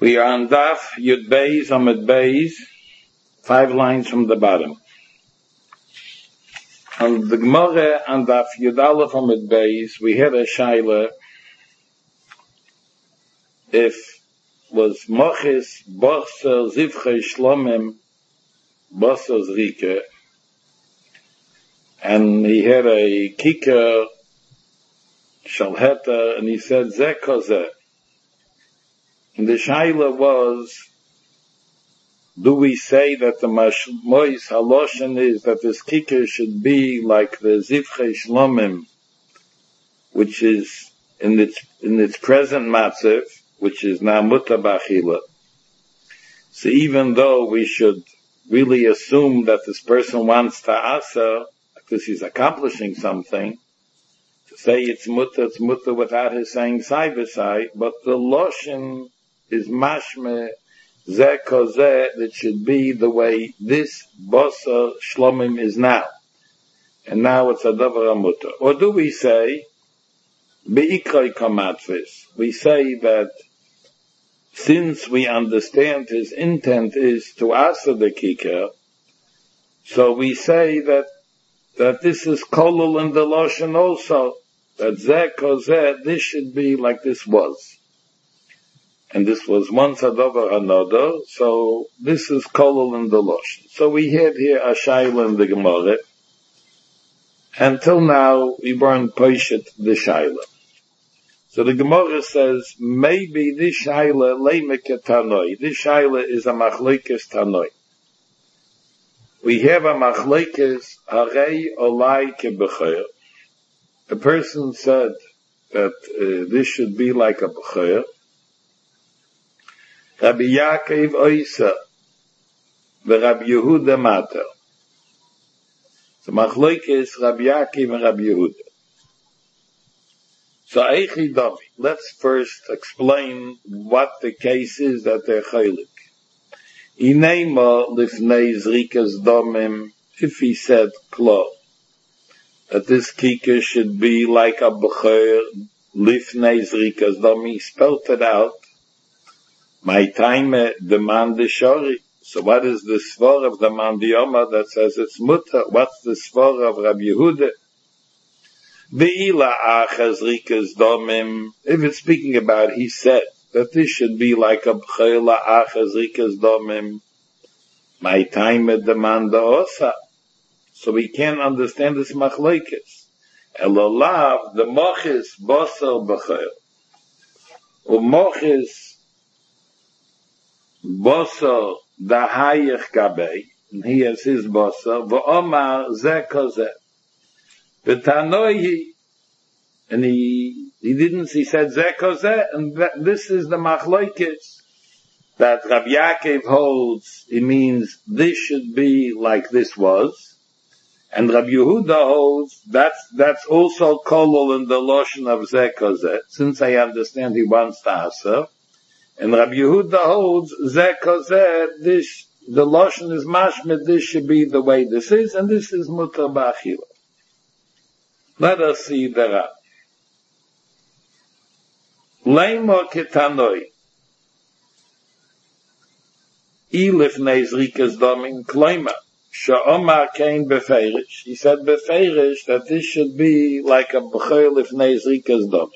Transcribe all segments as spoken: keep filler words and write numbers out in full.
We are on Daf Yud Beis Amud Beis, five lines from the bottom. On the Gemara on Daf Yud Aleph Amud Beis, we had a shaila if was Mochis Boser Zivchei Shlomim Boser Zrike, and he had a kicker Shalheta, and he said Zeh Kozeh. And the shaila was, do we say that the Mashmois Haloshen is that this kicker should be like the Zivchei Shlomim, which is in its in its present matziv, which is now Muta Bachila. So even though we should really assume that this person wants to asa, because he's accomplishing something, to say it's Muta, it's Muta without his saying side by side, but the Loshen is mashme zeh kozeh, that should be the way this bosa shlomim is now. And now it's a davar amuta. Or do we say, be'ikroi kamatvis, we say that since we understand his intent is to answer the kikar, so we say that that this is kolul in the loshen also, that zeh kozeh, this should be like this was. And this was once a davar another, so this is kolul in the loshen. So we had here a shaila in the Gemara. Until now, we weren't poshet the shaila. So the Gemara says, maybe this shaila leimeke tanoi. This shaila is a machlekes tanoi. We have a machlekes harei olai kebecher. A person said that uh, this should be like a becher. Rabbi Yaakov Oisa, the Rabbi Yehuda Mater. So Machlokes is Rabbi Yaakov and Rabbi Yehuda. So Eichi Dami, let's first explain what the case is that they're chaylik. Ineima lifnei zrikas domim, if he said klo, that this kikar should be like a becher lifnei zrikas domim, he spelt it out. My time demand the shori. So what is the svar of the mandiyoma that says it's mutter? What's the svar of Rabbi Yehuda? Ve'ila achas rikas domim. If it's speaking about, he said that this should be like a b'chayla achas rikas domim. My time demand the osa. So we can't understand this machlekes. Elolav the mochis bosel b'chayl. U'mochis Bosa dahayich kabei, and he has his bosa, v'omar zeh kozeh. V'tanoi, and he, he didn't, he said zeh kozeh, and that, this is the machlokes that Rabbi Yaakov holds, it means this should be like this was, and Rabbi Yehuda holds, that's, that's also kolol in the lotion of zeh kozeh, since I understand he wants to answer. And Rabbi Yehuda holds, zeh kozeh, this, the loshen is mashmed, this should be the way this is, and this is mutar b'achila. Let us see the Rab. Leimo ketanoi. Ilif neizrikas domin kloima. Sha'omar kein befeirish. He said befeirish that this should be like a b'chol if neizrikas domin.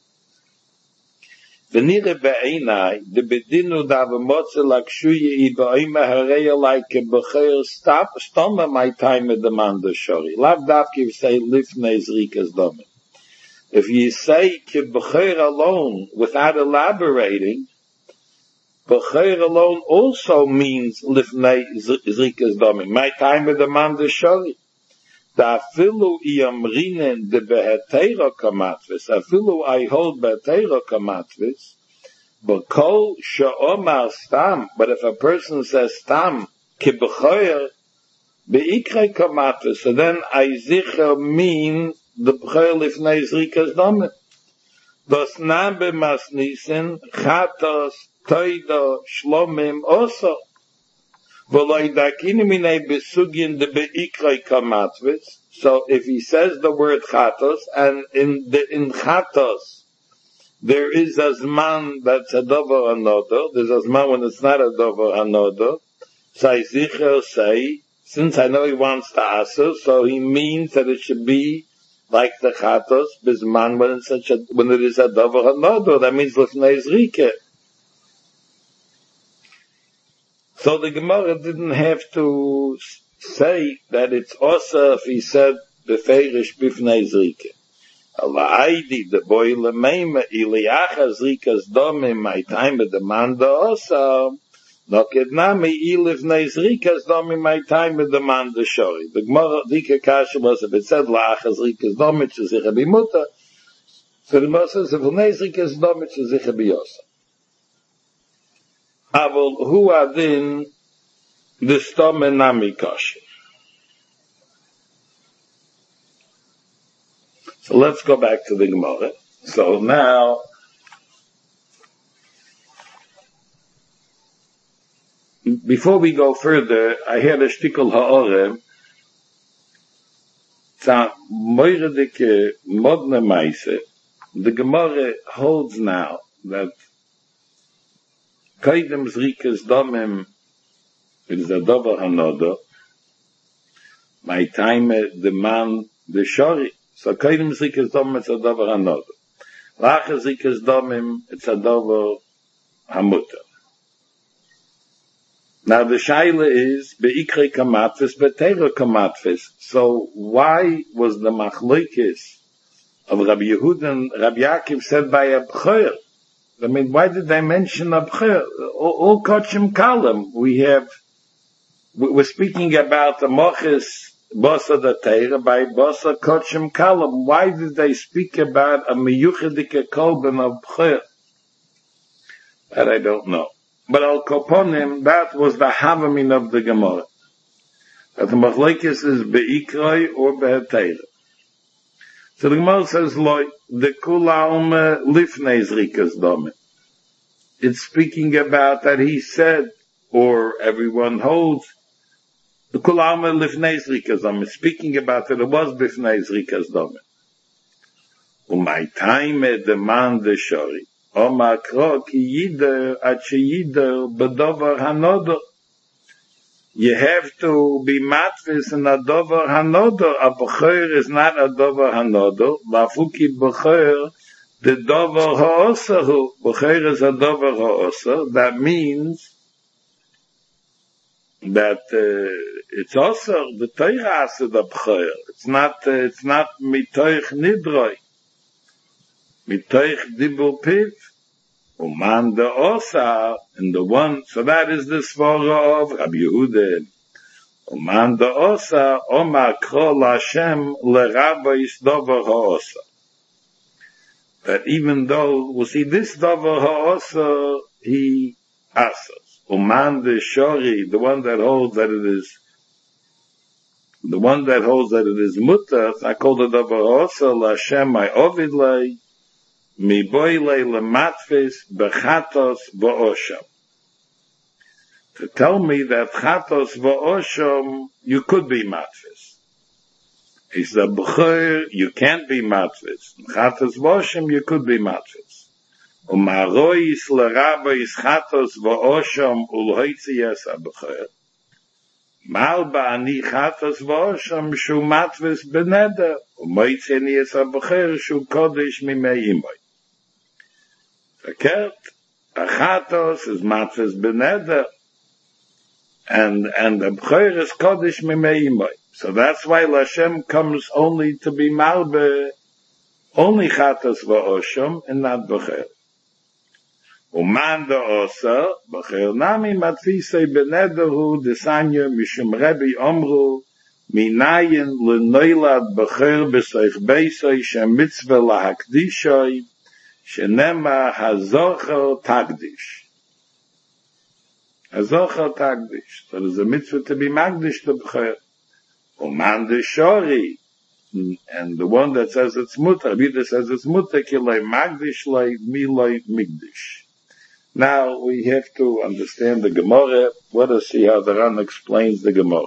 V'nire be'einai, de bedinu da v'motze lakshuye i ba'ima hareya like a b'cher stop, stoma my time at the manda shori. Lav davki if say lifnei zrikas domin. If you say ke b'cher alone, without elaborating, b'cher alone also means lifnei zrikas domin. My time at the manda shori. Da afilu iyamrinen de behetero kamatvis, afilu I hold behetero kamatvis, but kol she'omar stam, but if a person says stam, ki b'choyer, be'ikrei kamatvis, so then I zicher mean the b'choyer lifnei zrikas domin. Dos nam b'masnisen, chatos, toido, shlomim, also. So if he says the word chatos, and in the in chatos there is a zman that's a dover hanoder, there's a zman when it's not a dover hanoder. So I zicher say, since I know he wants to answer, so he means that it should be like the chatos, bisman when it's such a, when it is a dover hanoder, that means lefnei zrike. So the Gemara didn't have to say that it's also if he said beferish bifnei zrike. Allah aidi the boy lemeima iliacha zrikas domim my time at the manda also no kednami ilifnei zrikas domim my time at the manda shori. The Gemara dike kasha was if it said laacha zrikas domim shezicha bimuta, so the Gemara says if lifnei zrikas domim shezicha biyosa. Avol hu adin the stome nami kasha. So let's go back to the Gemara. So now, before we go further, I had a shtikol ha'orem. Tzah moiredike modne meise. The Gemara holds now that kaidem zrikes domem is a dover hanoda. My time the man the shori. So kaidem zrikes domem it's a dover hanoda. Lacha zrikes domem it's a dover hamuta. Now the shaila is beikre kamatvis betera kamatvis. So why was the machlokes of Rabbi Yehuda and Rabbi Yaakov said by a b'chor? I mean, why did they mention a b'chor? All kochim kalam. We have, we're speaking about the moches bosa da teira by bosa kochim kalam. Why did they speak about a miyuchadike kolben of b'chor? That I don't know. But al koponim, that was the havamin of the Gemara. That the machlokes is be'ikroi or be'teira. So the Gemara says, "Loi the kula lifnei zrikas dome." It's speaking about that he said, or everyone holds, the kula lifnei zrikas dome. It's speaking about that it was bifnei zrikas dome. Umay time the man the shori. Oma kro ki yider at sheyider bedover hanoder. You have to be matvis in a dover hanoder. A b'chor is not a dover hanoder. Lafuki b'chor, the dover ha'oser hu. B'chor is a dover ha'oser. That means that uh, it's also the Torah asa the b'chor. It's not. Uh, it's not mitoich nidroi. Mitoich dibur piv. Uman the osa, and the one, so that is the svara of Rabbi Yehuda. Uman the osa, Omar kol Hashem lerabais dover ha'osa. That even though, we see this dover ha'osa, he asas. Uman the shori, the one that holds that it is, the one that holds that it is mutter, I call the dover ha'osa, l'Hashem my ovidlei, mi boile le matfis bechatos v'osham. To tell me that chatos v'osham, you could be matfis. He said, b'chor, you can't be matfis. Chatos v'osham, you could be matfis. Umarois l'rabais chatos v'osham ulhoitzias ha-b'chor. Mal ba'ani chatos v'osham shu matfis beneder. Umoitzenias ha-b'chor shu kodesh mimei imoi. Verkehrt, achatos is matfis beneder, and and the b'chor is kodesh mimei imoi. So that's why Hashem comes only to be malbe, only chatos v'osham, and not b'chor. Uman da osa, b'chor nami matfisei beneder hu desanya mishum Rebbe omru, minayin l'noilad b'chor b'soich beisoi shem mitzvah lahakdishoi, Shenema hazocher tagdish. Hazocher tagdish. So there's a mitzvah to be magdish to b'chor. Uman de shori. And the one that says it's mutter, Rabbi says it's mutter, kiloi magdish loi miloi migdish. Now we have to understand the Gemara. Let us see how the Ran explains the Gemara.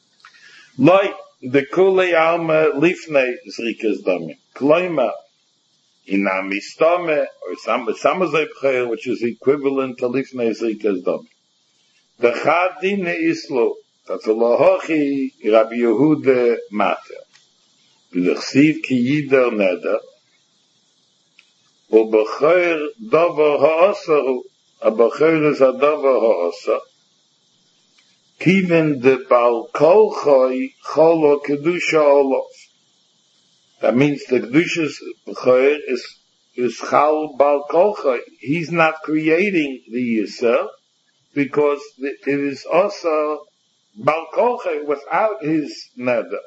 Loi, the kulei alma lifnei zrikas damim. Kloima, Ina mistame, or some samozay b'chayr, which is equivalent to lifnei zrikas dam. The chadin islo, that's a lohochi Rabbi Yehuda mater. V'lechsiv ki yider neder, u'b'chayr davar ha'asar, a b'chayr is a davar ha'asar, kiven de bal kol choy cholo kedusha olav. That means the Kedusha's B'chayr is, is Chal Bal Kol Choy. He's not creating the Yisr, because it is also Bal Kol Choy without his Neder.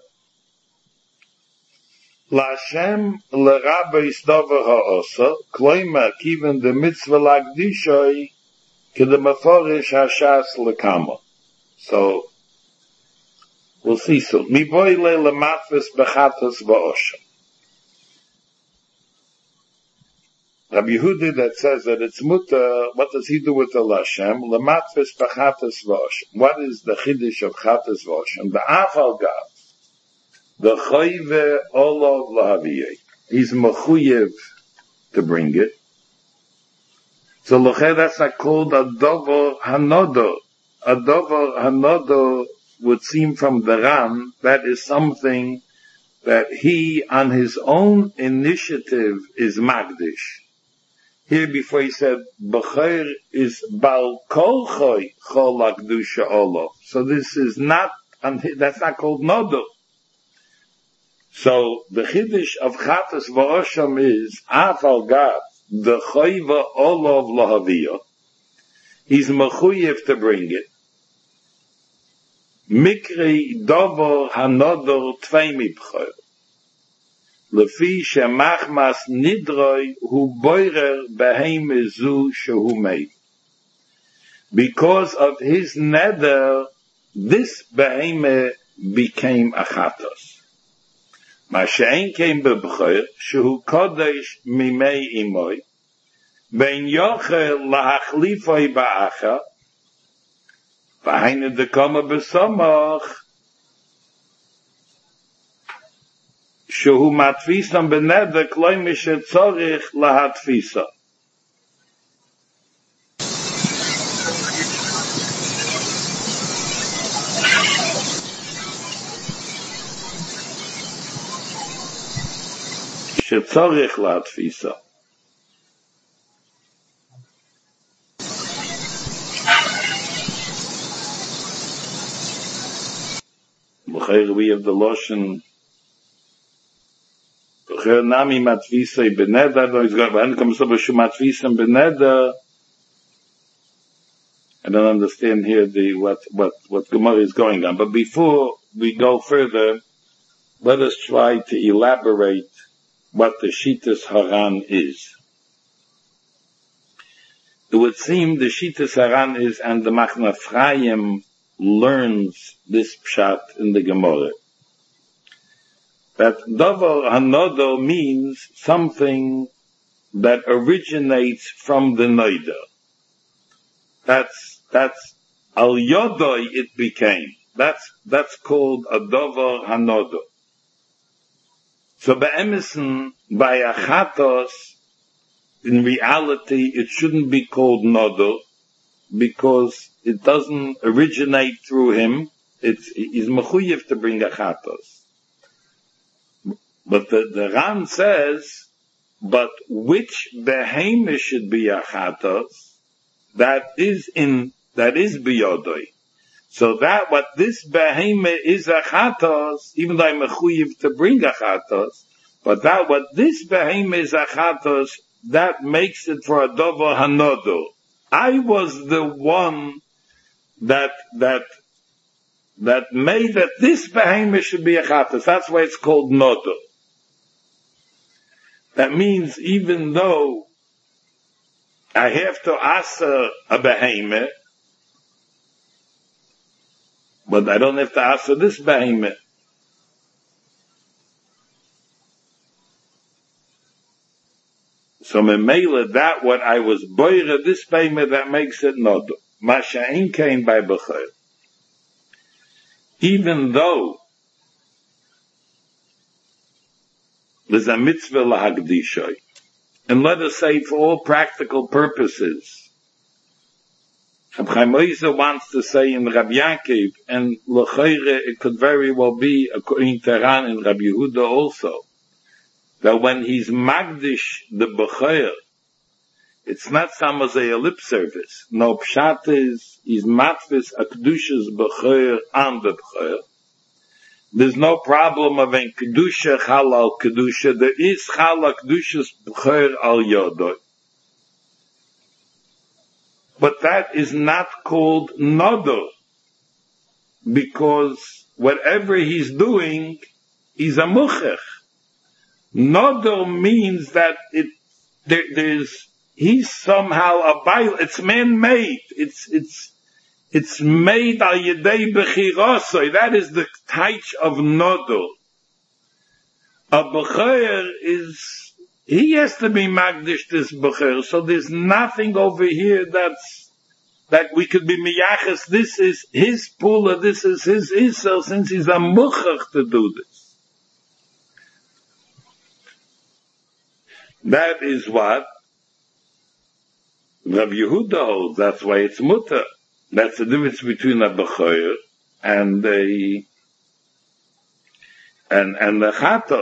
L'Hashem l'Rabbi Sdover ha'osa, Kloima kiven the mitzvah l'Akdishoy, ke the Meforish ha'shas l'Kama. So, we'll see soon. Mi boy le lematvis bechatas va'oshem. Rabbi Yehuda that says that it's muta, what does he do with the Lashem? Lematvis bechatas va'oshem. What is the chiddush of chatas va'oshem? The afal gav, the chayve olav lahaviyeh. He's mechuyev to bring it. So l'chei that's not called a dover hanodo. A dover hanodo would seem from the Ran, that is something that he, on his own initiative, is magdish. Here before he said, B'chayr is Bal Kol Choy Chol Akdusha Olav. So this is not, that's not called Nodo. So the Chiddush of Chatas V'Osham is, Afal Gav, the Choyva Olav Lahaviyah. He's mechuyev to bring it. Mikri dover hanodor tvei b'chayr. Lefi shemachmas nidroi hu boirer beheime zu shehu mei. Because of his neder, this beheime became achatos. Ma she'en came b'b'chayr, shehu kodesh mimei imoi, ben yochel lahachlifoi ba'acha, V'hainu dekama b'samach, shehu matfisam b'neder kloi mishe tzorich lahatfisa. Shetzorich lahatfisa. We have the lotion. Nami matvisei beneder. No, he's got. When comes up with matvisei beneder, I don't understand here the what what what Gemara is going on. But before we go further, let us try to elaborate what the Shitas Haran is. It would seem the Shitas Haran is, and the Machna Ephraim learns this pshat in the Gemara, that Davar Hanodo means something that originates from the Noida. That's, that's, Al Yodoi it became. That's, that's called a Davar Hanodo. So Be'emison, by Achatos, in reality it shouldn't be called Nodo, because it doesn't originate through him. It's, he's mechuyev to bring achatos. But the, the Ran says, but which behemah should be achatos, that is in, that is biyodoi. So that what this behemah is achatos, even though I'm mechuyev to bring achatos, but that what this behemah is achatos, that makes it for a dover hanodo. I was the one that, that, that made that this behemoth should be a chatas. That's why it's called nodo. That means even though I have to answer a behemoth, but I don't have to answer this behemoth. So memela, that what I was boire this behemoth, that makes it nodo. Masha'in came by b'chayr. Even though there's a mitzvah lahagdishay, and let us say for all practical purposes, Rabbi Chaim Oizer wants to say in Rabbi Yaakov, and L'choire, it could very well be according to Ran and Rabbi Yehuda also, that when he's Magdish the Bechor, it's not some as a lip service. No, Pshat is, he's Matvis Akdushas Bechor on the Bechor. There's no problem of in Kedusha, Halal Kedusha. There is Halal Kedushas Bechor al Yodoi. But that is not called Nodor, because whatever he's doing, he's a Muchach. Nodor means that it, there, there's, he's somehow a Bail, it's man-made, it's, it's, it's made al Yedei Bechirosoi, that is the taich of Nodor. A Bechor is, he has to be Magdish this Bechor, so there's nothing over here that's, that we could be Miyaches, this is his Pula, this is his Isel, since he's a Muchach to do this. That is what Rabbi Yehuda holds, that's why it's Mutter. That's the difference between a Bechor and a, and, and the Chatos.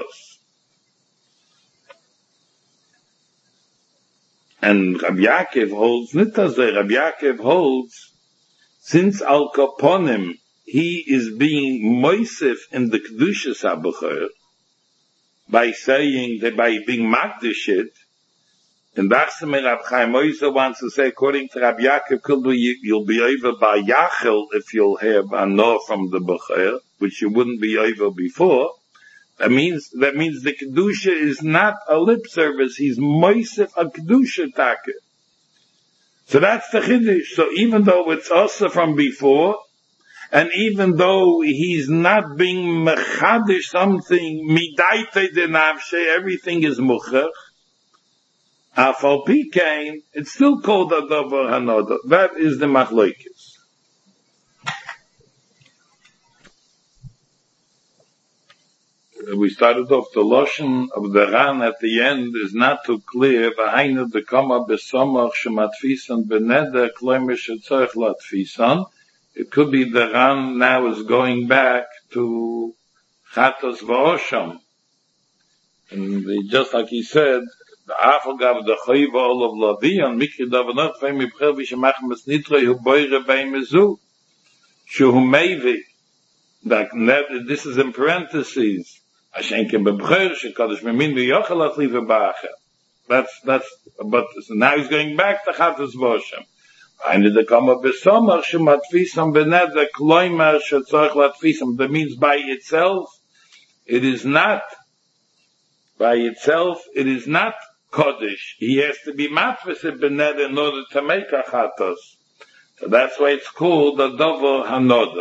And Rabbi Yaakov holds, Nitazeh, Rabbi Yaakov holds, since Al Kaponim, he is being Moisef in the Kedushas HaBechor, by saying that by being Magdish it, and that's the Rabbi Chaim Oizer wants to say, according to Rabbi Yaakov, you'll be over by Yachel if you'll have a no from the Bechor, which you wouldn't be over before. That means, that means the Kedusha is not a lip service, he's Moisef a Kedusha Taka. So that's the Chiddush. So even though it's also from before, and even though he's not being Mechadish something, Midaite de Navshe, everything is Muchach, Afal Pikain, it's still called a Dover Hanoda. That is the Machlokes. We started off the Loshen of the Ran at the end is not too clear. V'hainu dekama b'somach shematfisan b'neder kloimer shetzorech latfisan. It could be the Ran now is going back to Chatos v'osham. And they, just like he said, the Afal gav the choiva ol of Lavion, mikri davanot v'im ibcher v'shemach mesnitroi hu boire b'imizu. Shuhu mevi. That this is in parentheses. That's, that's, but now he's going back to Chatos Voshem. That means by itself, it is not, by itself, it is not Kodesh. He has to be matvis bened in order to make a Chatos. So that's why it's called the Dover Hanoda.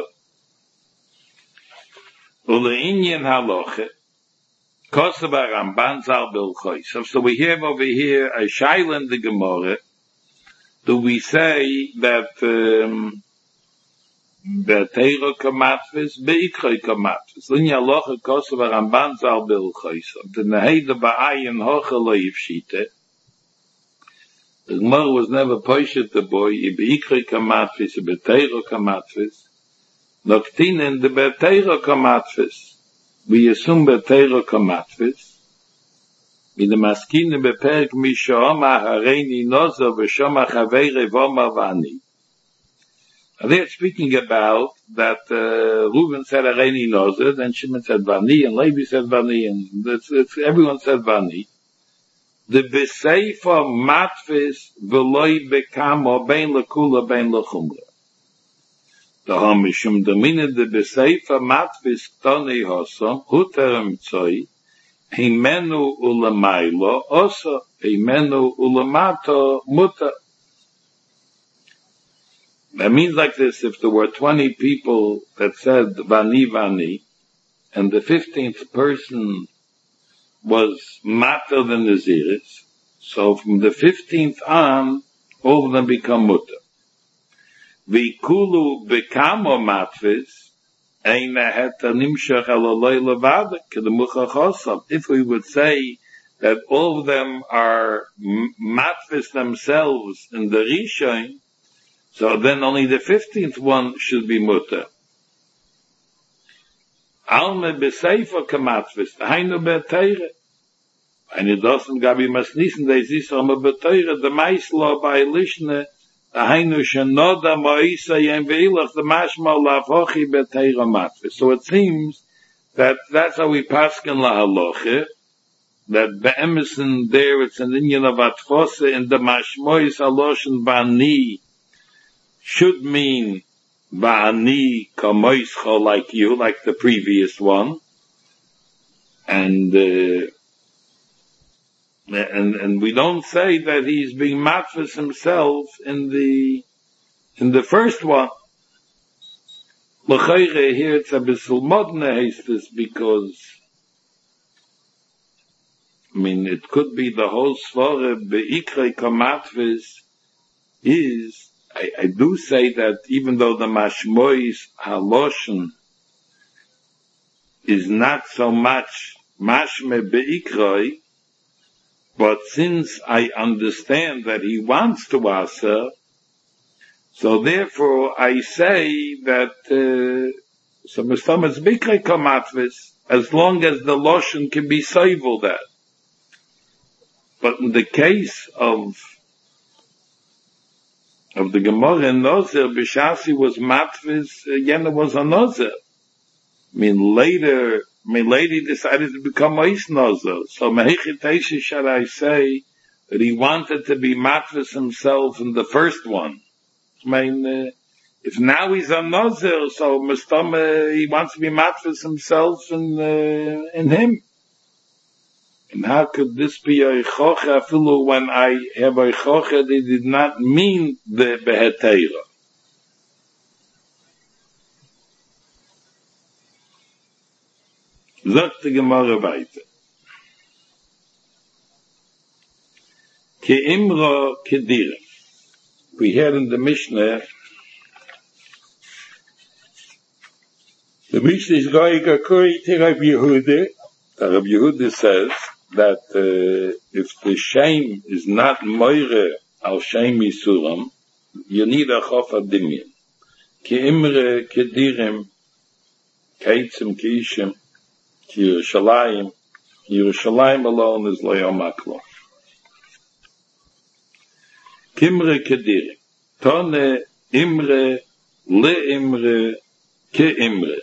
Uleinyan haloche, Kosova Ramban Zal Bilchoy. So, so we have over here a shaila in the Gemara. Do we say that um, the Teiro Kamatvis, Beikhoy Kamatvis? Linya haloche Kosova Ramban Zal Bilchoy. So the Neheda Ba'ayin Hoche Lo Yivshite. The Gemara was never poshet the boy. Beikhoy Kamatvis, Beteiro Kamatvis. Noktinen de Beteiro Kamatvis. We assume Beteiro Kamatvis. In the Maskine beperk Mishoma Hareini Nozo Veshoma Chavere Voma Vani. Now they're speaking about that uh, Reuben said Hareini Nozo, then Shimon said Vani, and Levi said Vani, and it's, it's, everyone said Vani. The Beseifa Matvis Veloi Bekamo Bein Lekula Bein Lechumra. The Hamishum Domine de Beseifa Matvis Ktoni Hosom, Huterem Tzoi, Himenu Ulamailo, also Himenu Ulamato Muta. That means like this, if there were twenty people that said Vani Vani, and the fifteenth person was Mater than Naziris, so from the fifteenth on, all of them become Muta. V'ikulu bekamo matvis, eina heta nimshach alaloi levada, kedemucha chosam. If we would say that all of them are matfis themselves in the Rishon, so then only the fifteenth one should be mutter. Alme beseifer kamatfis, hainu beteire. And it doesn't gabi masnisen, they see some beteire, the meislo by lishne, hainu shenoda moisa yem veilach, the mashma lavochi beteire matfis. So it seems that that's how we paskin la haloche, that be'emison there, it's an Indian of atfose, in the mashmois haloshen bani, should mean ba'ani kamoischa, like you, like the previous one, and uh, and and we don't say that he's being matfis himself in the in the first one. L'chayre here it's a bissel modne hastes, because I mean it could be the whole svara be'ikrei kamatvis is. I, I do say that even though the mashmois haloshen is not so much mashme beikroi, but since I understand that he wants to asa, so therefore I say that uh, so mistamas beikroi kamatvis, as long as the loshen can be soivel that. But in the case of of the Gemara in Nozer, Bishasi was matvis, Yena was a Nozer. I mean, later, I mean, later decided to become Ois Nozer. So, Mehechiteishi, shall I say, that he wanted to be matvis himself in the first one. I mean, uh, if now he's a Nozer, so Mustam, uh, he wants to be matvis himself in, uh, in him. And how could this be a chocha afilu when I have a chocha that did not mean the beheteira? Sagt die Gemara weiter. Ke imra kedira. We heard in the Mishnah, the Mishnah is going according to Rabbi Yehuda. Rabbi Yehuda says that uh, if the shame is not moire al shame isuram, you need a chofa dimyan. Ki imre kedirim, keitzim kiishim, ki Yerushalayim, Yerushalayim alone is loyom aklo. Kimre kedirim, tone imre le imre ke imre,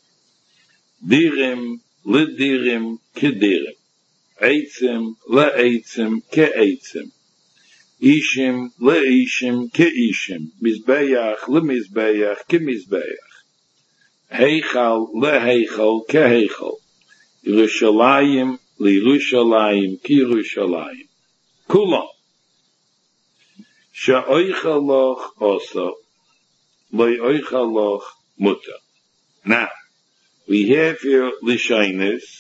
dirim le dirim ke dirim. Eitzim, le eitzim, ke eitzim. Ishim, le ishim, ke ishim. Mizbeach, le mizbeach, ke mizbeach. Heichal, le heichal, ke heichal. Yerushalayim, le Yerushalayim, ke Yerushalayim. Kulam. Sha'oichaloch osa, le oichaloch muta. Now, we have here Lishainus,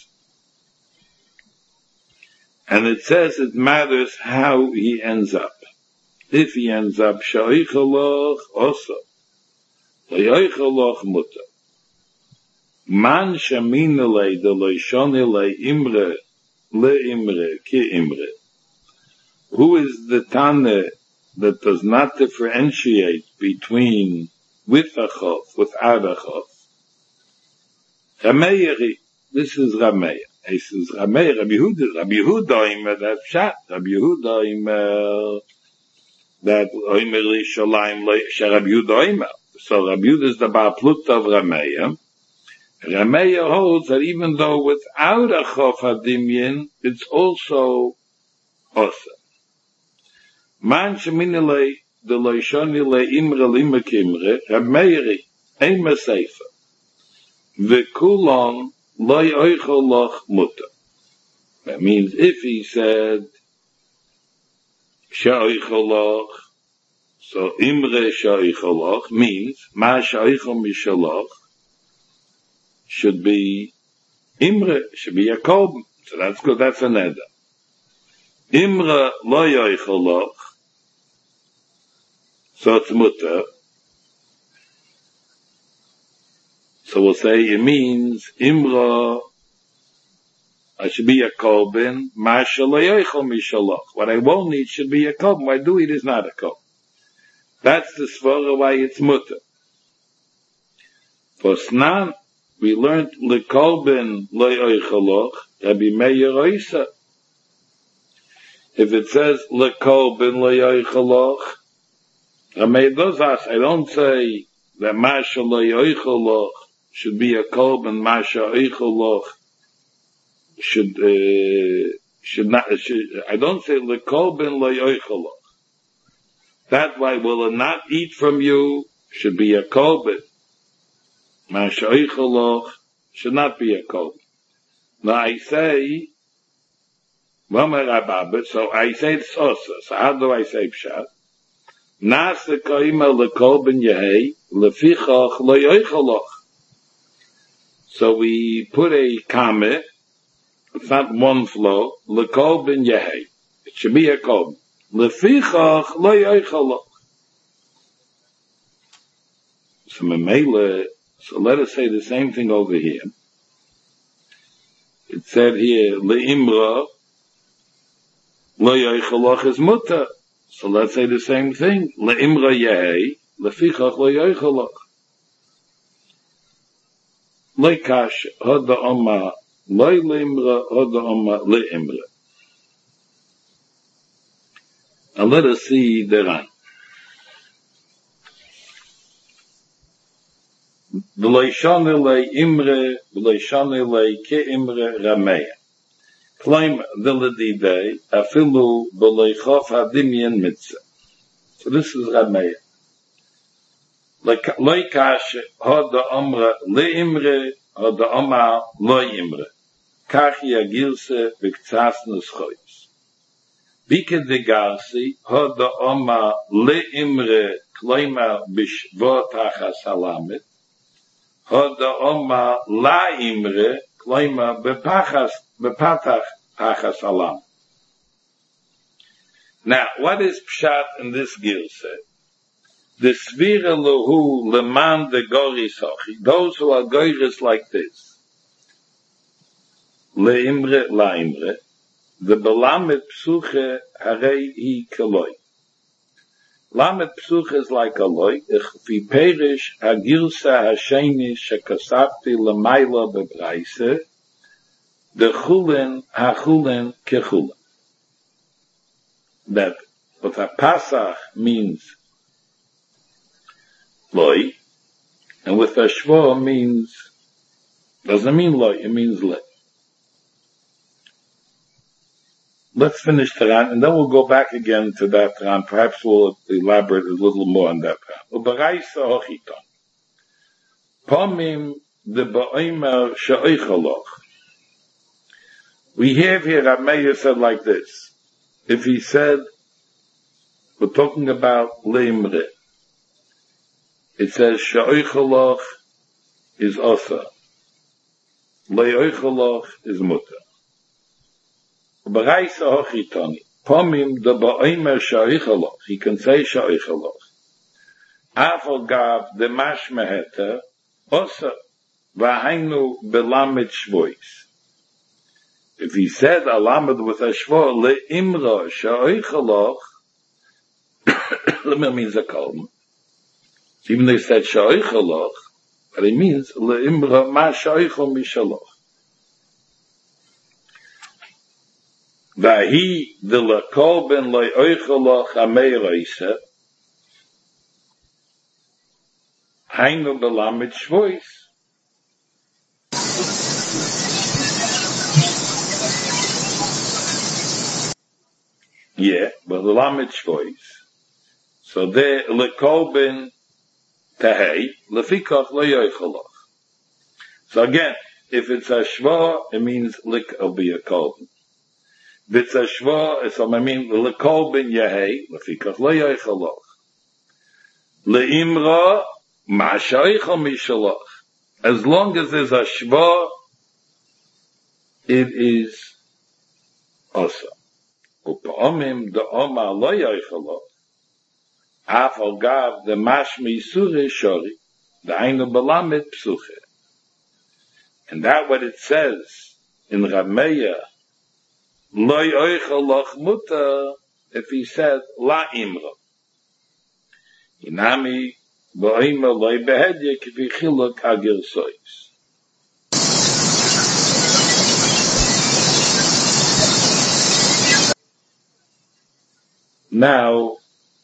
and it says it matters how he ends up. If he ends up sha'oichaloch osa, le'oichaloch muta. Man shaminale de le'shonile imre le'imre ki imre. Who is the Tane that does not differentiate between with a chof, without a chof? Rameiri, this is Rameir. This is Rameir, Rabbi Yehuda, Rabbi Yehuda im that pshat, Rabbi Yehuda im that oimer Yerushalayim Rabbi Yehuda im. So Rabbi Yehuda is the Bar Plukta of Rameir. Rameir holds that even though without a chof hadimyin, it's also osa. Man sheminile de loishonile imre lima kimre, Rameiri, ein meseifa. V'kulon loy oicholoch muta. That means if he said sha'oicholoch, so imre sha'oicholoch means ma sha'oichol mishaloch should be imre, should be Yaakov. So that's good, that's an eda. Imre loy oicholoch, so it's muta. So we'll say it means Imra I should be a kolbin, masha le'yoichel mishaloch. What I won't eat should be a kolbin. What I do eat is not a kolbin. That's the svara why it's mutter. For Snan, we learned le'kolbin le'yoicheloch, Rabbi Meir Oisa. If it says le'kolbin le'yoicheloch, I mean, those ask, I don't say that masha le'yoicheloch should be a kolbin, masha oicheloch should, uh, should not, should, I don't say le'kolbin le'yoicheloch. That why will it not eat from you should be a kolbin. Masha oicheloch should not be a kolbin. Now I say, so I say it's also. So how do I say pshat? Nasa koima lekolben yehei lefichach leyoicheloch. So we put a comment. It's not one flow. Lekolben yehei. It should be a kolben. Lefichach leyoicheloch. So memele. So let us say the same thing over here. It said here leimra leyoicheloch is mutter. So let's say the same thing. Le'imra yehei, lefichach le'yoicheloch. Le'kash, hoda oma, lo'i le'imra, hoda oma, le'imra. And let us see the Ran. V'leishane le'imre, v'leishane le'ke'imre rameya. Claim the ledidei, afilu b'leichof hadimyan mitzvah. So this is Rameya. Leikash hoda omra leimre, hoda oma loimre. Kach yagilse v'ktsas nuschoyis. Vike de garsi hoda oma leimre kleima b'shvot hachas halamet. Hoda oma laimre kleima b'pachas b'patach hachas halam. Now, what is pshat in this gilse? The svira lohu leman de goris hochi. Those who are goris like this. Leimre laimre. The belamet psuche harei hi keloi. Lamet psuche is like a loy. Ich vi perish hagilsa hasheni shekasafti lemaila bebraise. The chulin hachulin kechulin. That what a Pasach means loy, and with a shvo means doesn't mean loy, it means le. Let's finish the Ran, and then we'll go back again to that Ran. Perhaps we'll elaborate a little more on that Ran. Ubaraisa hochiton. Pomim de ba'omer she'oicheloch. We have here, Rameya said like this. If he said, we're talking about leimre. It says, she'oicheloch is osa. Le'oicheloch is mutter. B'raisa hochitoni. Pomim de ba'omer she'oicheloch. He can say she'oicheloch. Afal gav de mashmeheta osa. V'hainu belamit shvois. If he said alamed with a shvor leimra she'oicheloch, leimra means a kolm. Even though he said she'oicheloch, but it means leimra ma she'oichel mishaloch. Vahi de lekol ben le'oicheloch ameiraisa hainu belamed shvois. Yeah, but the lamed shvois. So there, lekol ben tehei, lefikach le'yoicheloch. So again, if it's a shva, it means lik will be a kolben. If it's a shva, so I mean lekol ben yehei, lefikach le'yoicheloch. Le'imra, ma she'oichel mishaloch. As long as there's a shva, it is also. Upa'omim de oma lo yoicheloch, afal gav de mashmi sure shori, the einu belamet psuche. And that what it says in Rameya, loy oichel loch mutter, if he said, la imra. Inami, bo'ima loy behedye, kifi chiluk agir sois. Now,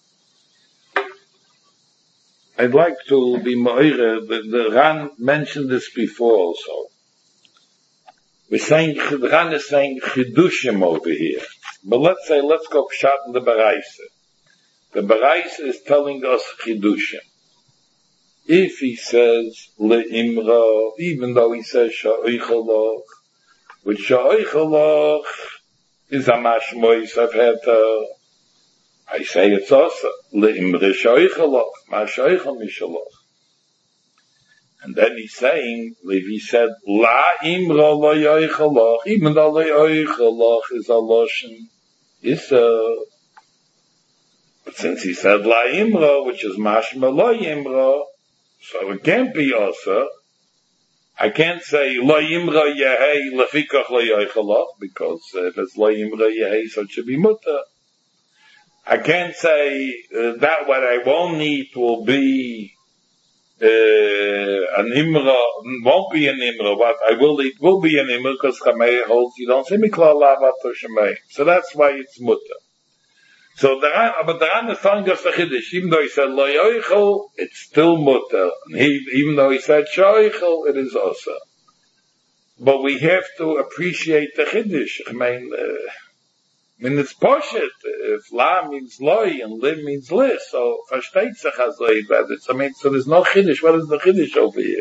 I'd like to be moire, the, the Ran mentioned this before also. We're saying, the Ran is saying chidushim over here. But let's say, let's go pshat in the Baraisa. The Baraisa is telling us chidushim. If he says le'imra, even though he says sha'oichalach, which sha'oichalach is a mashmois of heta, I say it's also le'imra sha'oichalach, ma sha'oichal mishalach. And then he's saying, if he said la imra le'oichalach, even though le'oichalach is a loshen, is a, but since he said la imra, which is mashma la imra, so it can't be also. I can't say la imra yehei lefikach la yoichalach, because if it's la imra yehei, so it should be mutter. I can't say uh, that what I won't need will be uh, an imra, won't be an imra. What I will eat will be an imra, because Chamei holds you don't say mikla lavat or shemei. So that's why it's mutter. So the Ran, but the Ran is telling us the Chiddush, even though he said lo yoichel, it's still mutter. And he, even though he said shoichel, it is also. But we have to appreciate the Chiddush. I mean, uh, I mean it's poshet. If la means loy and li means li, so versteht sich also that it's, I mean, so there's no Chiddush. What is the Chiddush over here?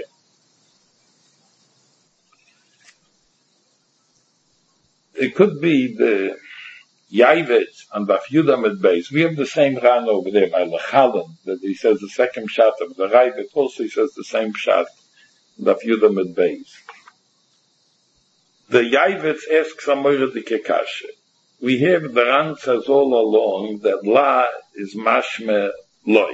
It could be the Yaivetz and Daf Yuda Med Beis. We have the same Ran over there by Lechalan, that he says the second shot of the Raivet, also he says the same shot, Daf Yuda Med Beis. The Yaivetz asks Amoyre de Kekashe. We have the Ran says all along that La is Mashme Loi.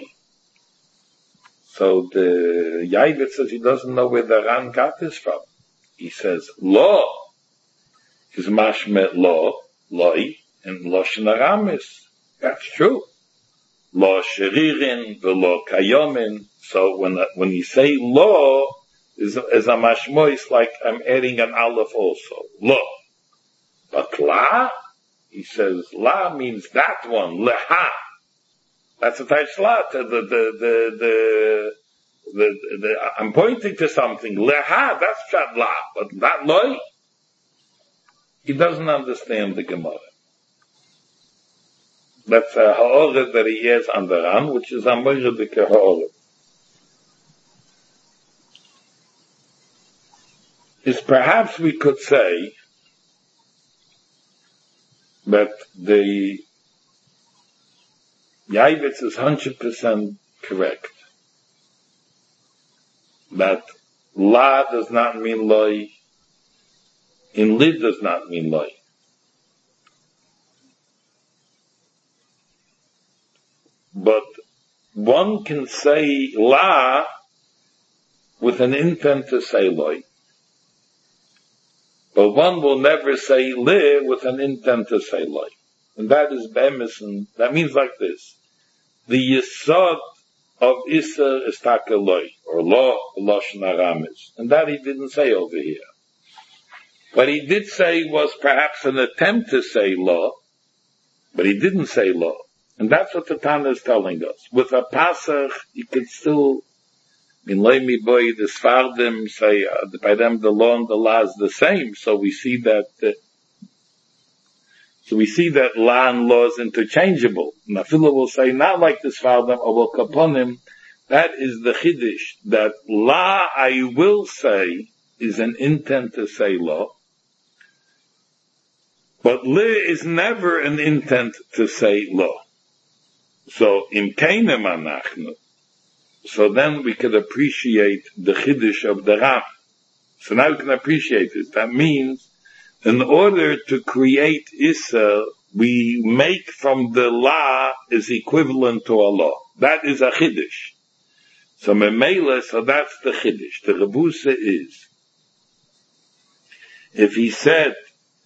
So the Yaivetz says he doesn't know where the Ran got this from. He says Lo is Mashme Lo, Loi, in Loshen Aramis. That's true. Lo sheririn v'lo kayomin. So when when you say lo, is is a mashmois like I'm adding an aleph also. Lo. But la, he says la means that one. Leha. That's a type la. The the the the the, the I'm pointing to something. Leha. That's pshat la. But that lo, he doesn't understand the Gemara. That's a ha'oret that he has on the Ran, which is a moiredike ha'oret. Is perhaps we could say that the Yaivetz is one hundred percent correct. That la does not mean loy, in lid does not mean loy. But one can say la with an intent to say loy. But one will never say li with an intent to say loy. And that is be'emes, and that means like this. The yesod of Isser is taka loy, or lo, loshen aramis. And that he didn't say over here. What he did say was perhaps an attempt to say lo, but he didn't say lo. And that's what the Tana is telling us. With a Pasach, you could still, in Leimi Boy, the Sfardim say, uh, by them the law and the law is the same. So we see that, uh, so we see that law and law is interchangeable. Nafila will say, not like the Sfardim, or Kaponim, that is the Chiddush, that law, I will say, is an intent to say law. But li is never an intent to say law. So, im keinem anachnu. So then we could appreciate the chiddush of the Ram. So now we can appreciate it. That means, in order to create Issa, we make from the law is equivalent to a law. That is a chiddush. So memela, so that's the chiddush. The rebusa is, if he said,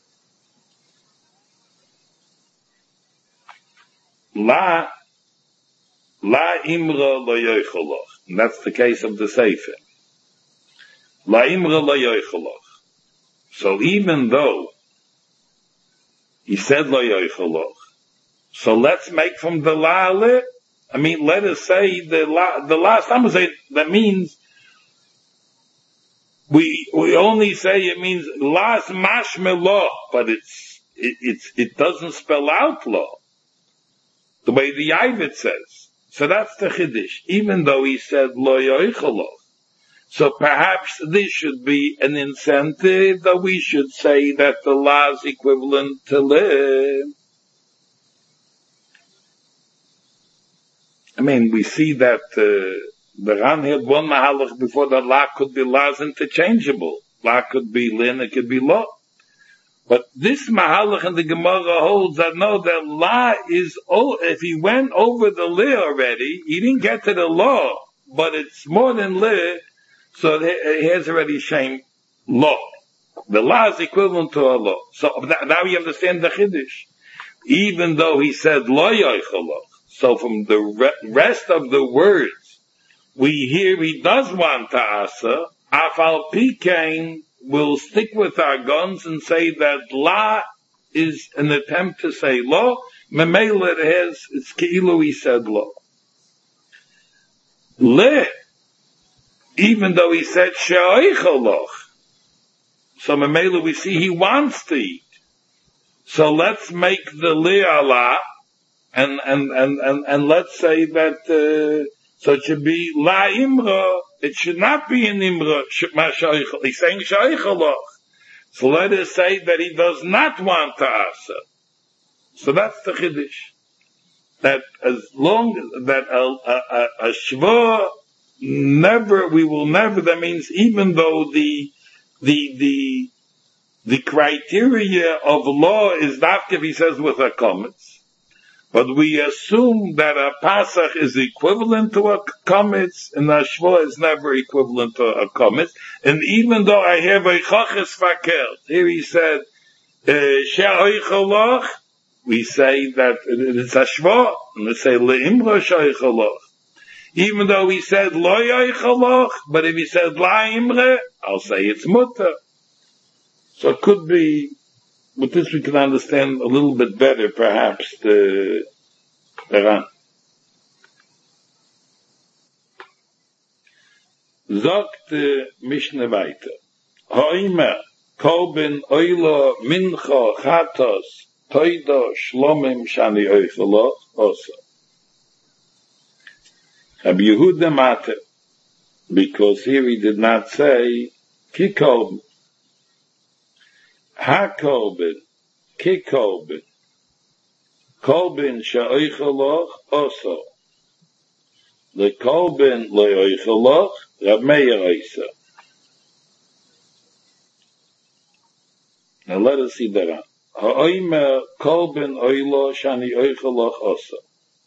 La, La imra lo yoichelach, and that's the case of the Sefer. La imra lo yoichelach. So even though he said lo yoichelach, so let's make from the La le, I mean, let us say the La, the last time we say, that means we, we only say it means Las mashme law, but it's, it, it's, it doesn't spell out law. The way the Yavit says. So that's the Chiddush. Even though he said lo yoichelach. So perhaps this should be an incentive that we should say that the law is equivalent to le. I mean, we see that uh, the Ran had one mahalach before that la could be la is interchangeable. La could be lin, it could be law. But this mahalach in the Gemara holds that no, that la is, oh, if he went over the li already, he didn't get to the law, but it's more than li, so he has already shame law. The law is equivalent to a law. So now you understand the Chiddush. Even though he said lo yoichelach, so from the re- rest of the words, we hear he does want ta'asa, afal pikein, we'll stick with our guns and say that la is an attempt to say law. Memela it has, it's keilu he said law. Le, even though he said she'oichelach, so memela we see he wants to eat. So let's make the le Allah, and, and, and, and, and let's say that, uh, so it should be la imra. It should not be an imra. He's saying shaychalach. So let us say that he does not want ta'asa. So that's the chiddush. That as long that a, a, a, a shva never, we will never. That means even though the the the the criteria of law is not if he says with a comments. But we assume that a Pasach is equivalent to a Kametz, and a Shva is never equivalent to a Kametz. And even though I have a Chachas Fakert, here he said, She'oichelach, we say that it's a Shva, and we say Le'imra She'oichelach. Even though he said Lo Yoichelach, but if he said La'imre, I'll say it's Mutter. So it could be, with this we can understand a little bit better, perhaps, the Quran. Sagt Mishnah weiter. Ha'ima, kol ben oila mincha chatos, toida shlomim shani oichelach, osa. Rabbi Yehuda Mate, because here he did not say, ki kolben. Ha kolben, ki kolben, kolben sha'oichelach oso, le kolben le'oichelach, Rab Meir Oisa. Now let us see that. Ha'oime kolben oilo shani oichelach oso.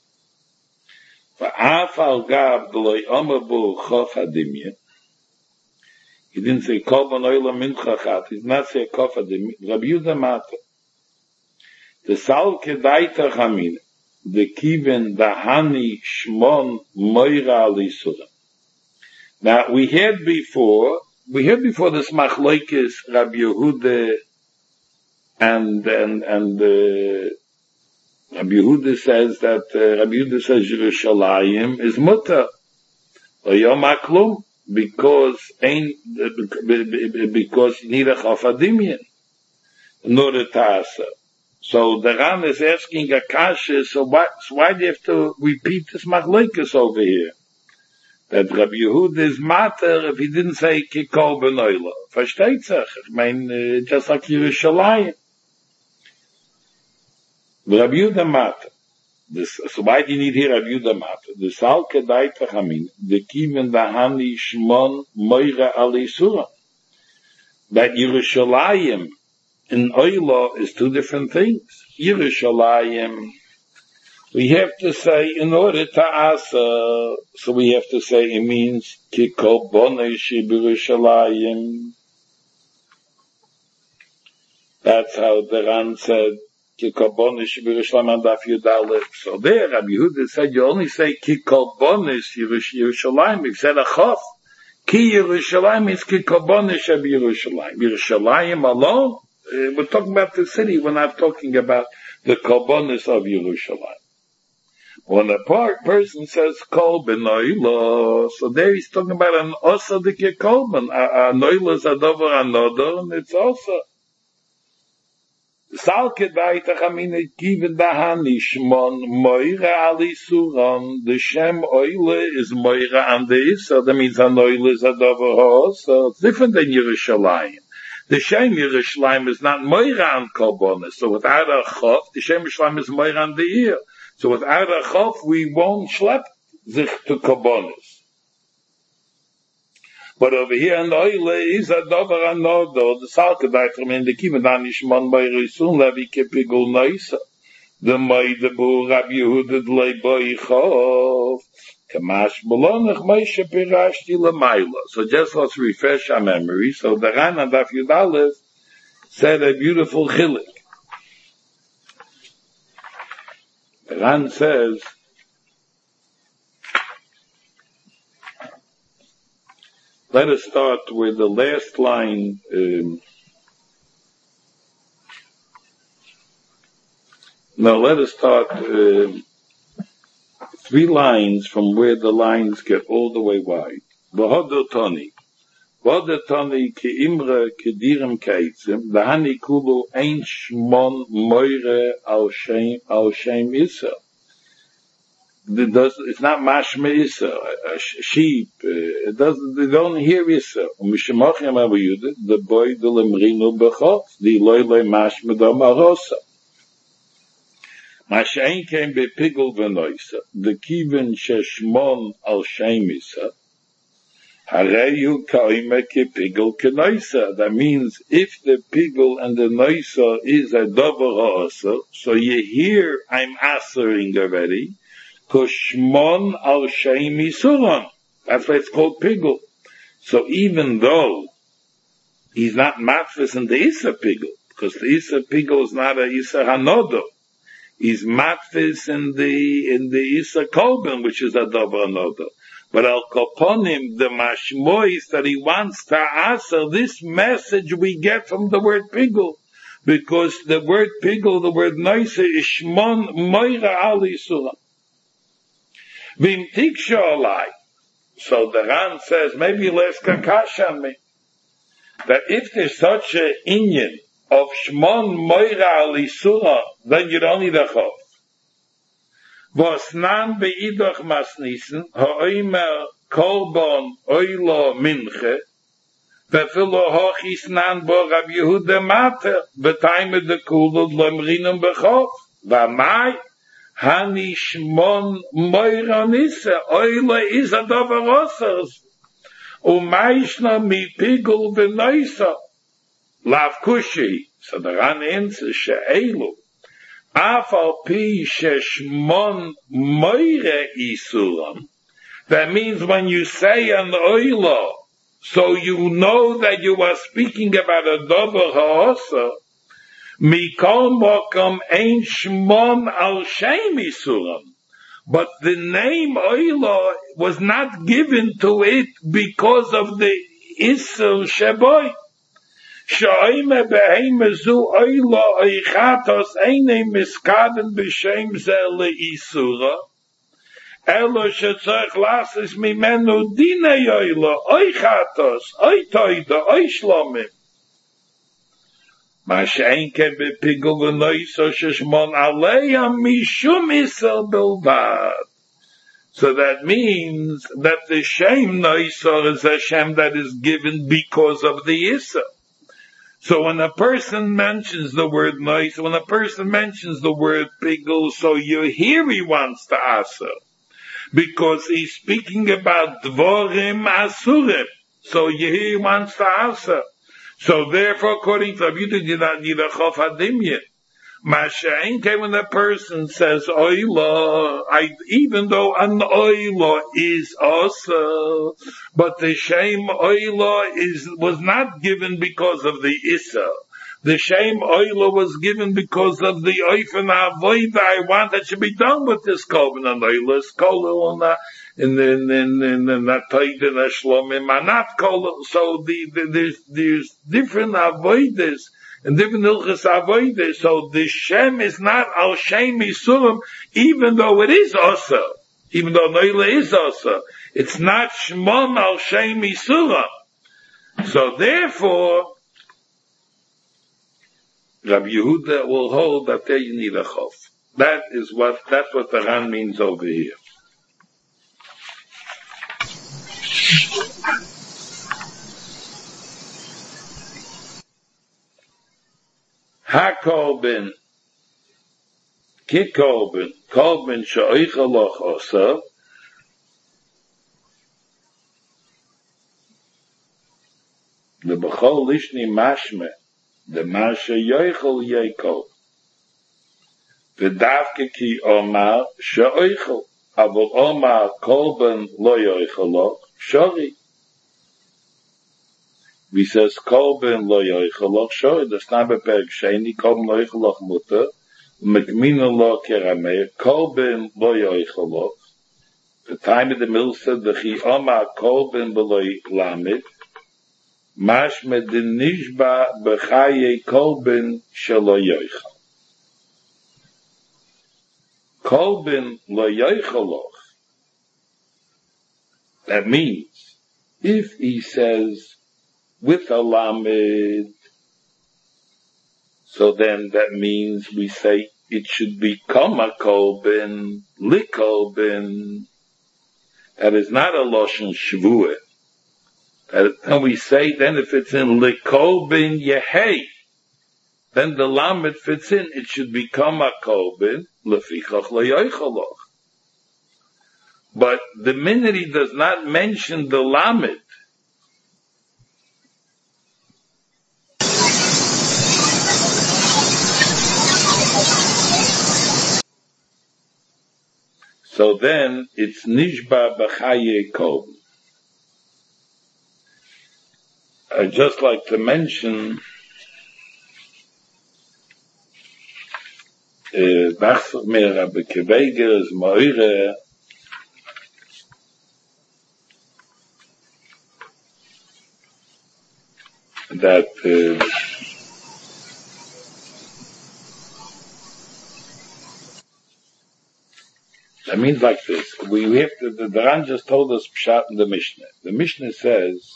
Va'af al gab d'loi omabu chof hadimye. He didn't say kolben oilo mincha chat. He did not say chof hadimye. Rabbi Yehuda Mata. The salke daita chamin. The kiven dahani shmon moira alisura. Now we had before, we had before this machlokes Rabbi Yehuda and, and, and, uh, Rabbi Yehuda says that, uh, Rabbi Yehuda says Yerushalayim is mutter. Oyom aklum, because ain't, uh, because you need a chafadimian. Nor a tasa. So the Ran is asking a kasha, so why, so why do you have to repeat this machlokes over here? That Rabbi Yehuda is matter if he didn't say kikol benoila. Versteht sich? I mean, uh, just like Yerushalayim. Rabbi Yehuda matter. This, so why do you need here Rabbi Yehuda matter? The sal kedai tachamin, the kiven dahani shmon moira alisura. That Yerushalayim in Oila is two different things. Yerushalayim, we have to say, in order to asa, so we have to say it means, Kikol bonei shi b'Yerushalayim. That's how the Ran said, Ki Korbanos Yerushalayim and Daf Yudalef. So there, Rabbi Yehuda said, you only say Ki Korbanos Yerushalayim. He said a Chof. Ki Yerushalayim means Ki Korbanos Yerushalayim. Yerushalayim alone, uh, we're talking about the city, we're not talking about the Korbanos of Yerushalayim. When a part person says Kol B'Noila, so there he's talking about an Osa Dike Kolben. A Noila is a Dover Another, and it's also Salke Daitach Amine Given Dahanishmon Moira Ali Suran. The Shem Oile is Moira and the Issa. That means a Noila is a Dover so it's different than Yerushalayim. The Shem Yerushalayim is not Moira and Korbanos. So without a Chof, the Shem Yerushalayim is Moira and the ear. So without a Chof, we won't schlep sich to Korbanos. But over here in the Oile is a Dover Anodo, the Salkadaitrim in the Kivadan Ishman by Risun Levi Kepigul Noisa. The Maidabu Rabbi Yehuda Dlei Chof. Kamash Bolonach Moshe Pirashti Lamaila. So just let's refresh our memory. So the Ran and Daf Yudalef said a beautiful chilik. The Ran says, let us start with the last line. Um, no, let us start uh, three lines from where the lines get all the way wide. V'hoder toni. V'hoder toni ki imre ki direm keitzim. V'hani kulu ein shmon moire al shem, al shem isa. It's not mashma isa, a sheep. Uh, it doesn't. They don't hear isa. Umishemachim Abu Yudah, the boy the lemrinu bechot, the loy loy mashma da marosa. Mashain came be pigul v'noisa, the kivin sheshmon al shem isa. Hareyu kaime ki pigul kenoisa. That means if the pigul and the noisa is a dover ha'asa, so you hear I'm answering already. Kushmon al Shem Yisuron. That's why it's called Pigul. So even though he's not matfis in the Issa Pigul, because the Issa Pigul is not a Issa Hanodo, he's matfis in the, in the Issa Kolben, which is a Dover Hanodo. But Al Koponim, the Mashmois that he wants to answer, this message we get from the word Pigul. Because the word Pigul, the word Noise, is Shmon Moira al Yisuron. Vim tiksha alai. So the Ran says, maybe you'll ask a kasha on me, that if there's such an inyan of Shmon Moira al Yisuron, then you don't need a chof. Vosnan be'idoch masnisen, ha'oimer kolbon oilo minche, vefilo hochis nan bo Rab Yehuda mater, betaime de kulud lemrinum bechof, v'amai, Hani Shmon Moira Nisse, Oile is a Doverosers, Umaishna mi Pigul V'noisa, Lav Kushi. So the Ran answers, She'elu, Afal Pi Sheshmon Moira Isuram. That means when you say an Oila, so you know that you are speaking about a Dover Ha'osa, Mikol Mokom Ein Shmon Al Shem Yisuram. But the name Oila was not given to it because of the Isur Sheboy. Sha'ime Beheime Zu Oila Oichatos Eine Miskaden B'Shem Zer Le'Isura. Elo Shetzorch Lasis Mimenu Dinei Oila Oichatos Oitoida Oishlomim. Mashain can be pigul v'noisa sheshmon aleya mishum isel bilvad. So that means that the shem noisa is a shem that is given because of the isa. So when a person mentions the word noisa, when a person mentions the word pigul, so you hear he wants to asa, because he's speaking about dvorim asurim. So you hear he wants to asa. So therefore, according to Rabbi Yehuda, you don't need a chof hadimyin. Masha'in came when a person says oila, I, even though an oila is also, but the shame oila is, was not given because of the issa. The Shem Oila was given because of the Oifen Avoida I want that should be done with this Korban and Oila. Kolul in the in in in the Natoid and Shlomim, not Kolul. So the, the there's there's different Avoidas and different Ilchas Avoidas. So the Shem is not Al Shem Yisurim, even though it is also, even though Oila is also, it's not Shmon Al Shem Yisurim. So therefore, Rabbi Yehuda will hold that there you need a chof. That is what, that's what the Ran means over here. Ha-kolbin, ki-kolbin, kolbin she'oichaloch osa, the b'chol lishni mashme, the Masha Yoichel Yeikol. V'davke ki Omar She'oichel. Avol Omar Kolben Lo Yoichelok Shori. Wie says Kolben Lo Yoichelok Shori. Das not beperk Sheni. Kolben Lo Yoichelok Mutter. Mekmina Lo Kerameir. Kolben Lo Yoichelok. The time of the middle said the Chi Omar Kolben Lo Lamid. Mash med den nishba bechaye kolben shelo yoichel. Kolben lo yoicheloch. That means, if he says, with a lamed, so then that means we say it should become a kolben, li kolben. That is not a loshen shvuah. And we say then if it's in Likolbin Yehei, then the Lamed fits in, it should become a Kolbin, Lefichach Le'yoichalach. But the minute he does not mention the Lamed, so then it's Nishba B'chaye Kolbin. I'd just like to mention Nachzach mir Rabbi Keveger's Moire that uh, that means like this. We, we have to, the Ran just told us Pshat in the Mishnah. The Mishnah says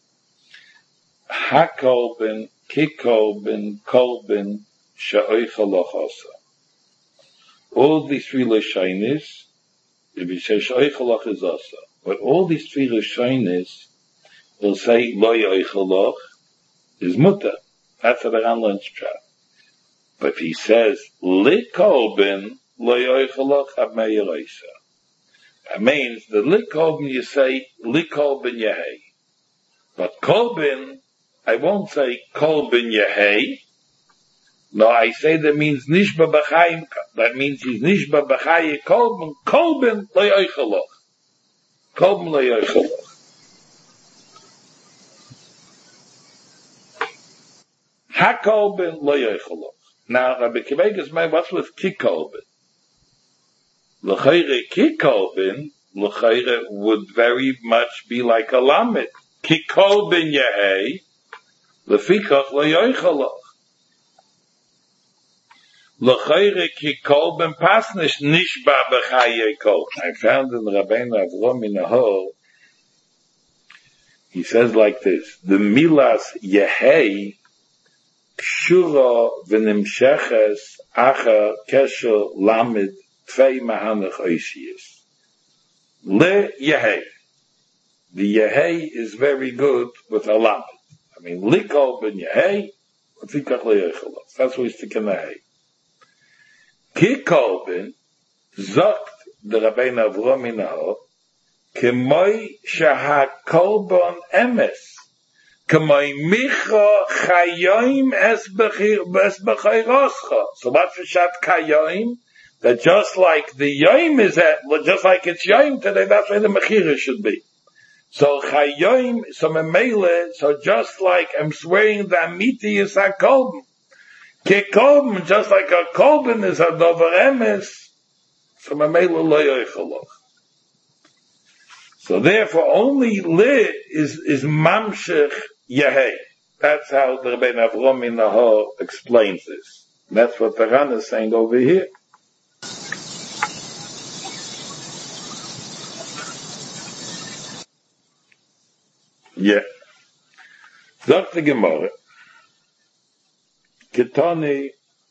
Ha-kolben, ki-kolben, kolben, she'oichaloch osa. All these three Lashonis, if you say she'oichaloch is osa, but all these three Lashonis will say lo yoichaloch is mutter. That's what the Ran learns Pshat. But if he says li-kolben, lo yoichaloch ha-meir osa. That means the li-kolben you say li-kolben yehei. But kolben, I won't say kolben yehei. No, I say that means nishba b'chayim. That means he's nishba b'chayim kolben. Kolben lo yoichalach. Kolben lo yoichalach. Ha kolben lo yoichalach. Now, Rabbi Kiveger's mind, what's with ki kolben? L'chayre ki kolben, l'chayre would very much be like a lamed. Ki kolben yehei. Lefikach lo yoichalach. L'chayre ki kolben pasnish nishba b'chaye kol. I found in Rabbeinu Avrom in a hole, he says like this, the milas yehei kshura v'nimsheches acher kesher lamed tvei mahanach oishiyis. Le yehei. The yehei is very good with a lamed. I mean, likol ben yehei, lefikach lo yoichalach. That's what we stick in the hay. Ki kolben, zogt the Rabbeinu Avrom in a hole, kemoi shaha kolbon emes, kemoi micha chayoim es b'chayroscha. So what's the shat kayoim? That just like the yoim is at, just like it's yoim today, that's why the mechira should be. So chayoim, so memele, so just like I'm swearing the amiti is a kolben. Ki kolben, just like a kolben is a dover emes, so mamela lo yoichalach. So therefore, only li is, is mamshech yehei. That's how the Rebbeinu Avram in Nahor explains this. That's what the Ran is saying over here. Yeah. Sagt die Gemara, Ketani,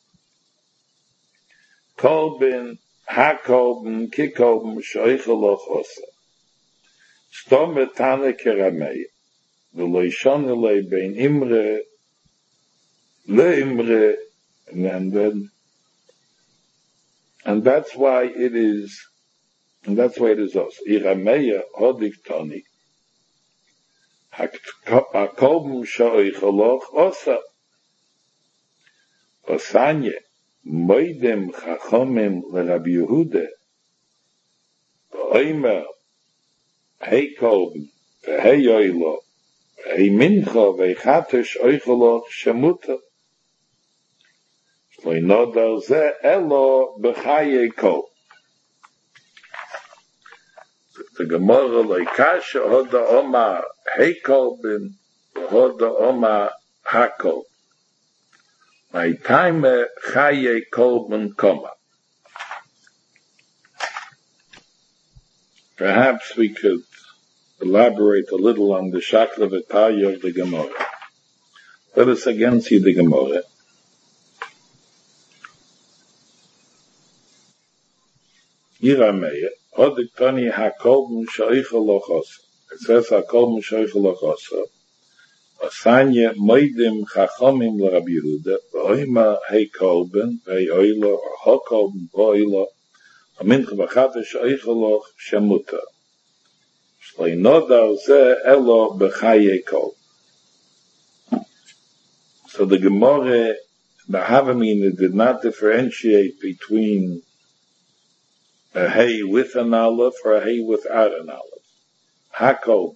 Kolben, Hakolben, Kikolben, Shoicheloch Osa. Stom betane keramei. V'lo yishon elei bein imre, le imre, and then, and that's why it is, and that's why it is also. Irameya hodik toni. Hakolben shoicheloch osa. Osanye, moidem chachomim l'Rabbi Yehuda. V'oimer, hei kolben, v'hei yoilo, v'hei mincha, v'hei chatosh oicheloch shemuta. Shloinodar ze elo b'chaye kol. The Gemara loikasha hoda oma hei kolben, hoda oma hakol. My time chaye kolben koma. Perhaps we could elaborate a little on the Shakla V'Taya of the Gemara. Let us again see the Gemara. Yirameya, Odik Tani HaKolben Shoichel Lochosa. It says HaKolben Shoichel Lochosa. Asanya Moidim Chachomim L'Rabbi Yehuda, V'oima Hei Kolben, V'hei Oilo, or HaKolben V'oilo, Amincha V'chata Shoichel Loch Shemuta. Shloinodar Ze Elo B'chaye Kol. So the Gemara, the Havamina, did not differentiate between a hay with an aleph or a hay without an aleph. Hakol.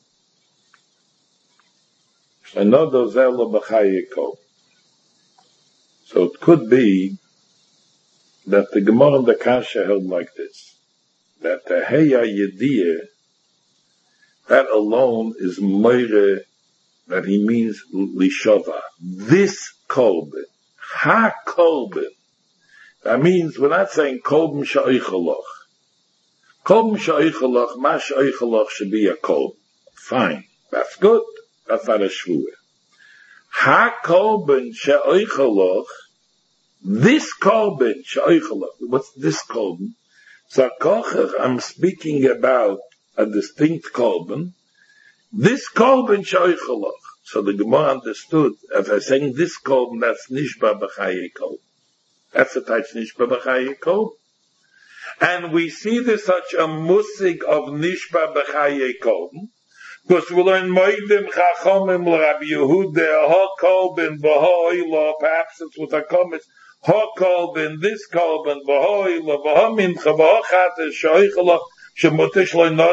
Shloinodar Ze Elo B'chaye Kol. So it could be that the Gemara and the Kasha held like this, that the Heya Yediyah, that alone is Meire, that he means Lishova. This Kolben, Ha Kolben, that means we're not saying Kolben Sha'ichalach. Kolben Sha'ichalach, Ma Sha'ichalach should be a Kolben. Fine, that's good, that's not a Shvuah. Ha Kolben Sha'ichalach, this Kolben Sha'ichalach, what's this Kolben? So I'm speaking about a distinct kolben. This kolben shoichelach. So the Gemara understood, as I saying this kolben, that's nishba b'chaye kolben. That's the type nishba b'chaye kolben. And we see there's such a musig of nishba b'chaye kolben, because we learn moedim chachomim l'Rabbi Yehuda, ha kolben v'ha oila, perhaps it's with a comment, ha kolben, this kolben, v'ha oila, v'ha mincha, v'ha chata, shoichelach, so you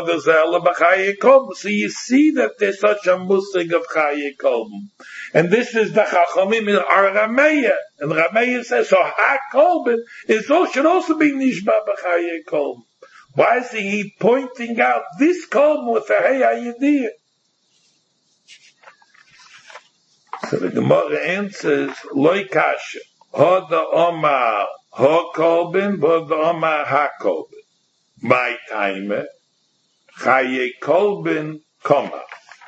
see that there's such a musig of Chaye Kolben. And this is the Chachamim in our Rameya. And Rameya says, so Ha Kolben is also, should also be Nishba B'Chaye Kolben. Why is he pointing out this Kolben with the Heya Yediyah? So the Gemara answers, Loi Kasha, Hoda Omar Ha Kolben, Hoda Omar Ha Kolben. My time, Chaye Kolben Koma.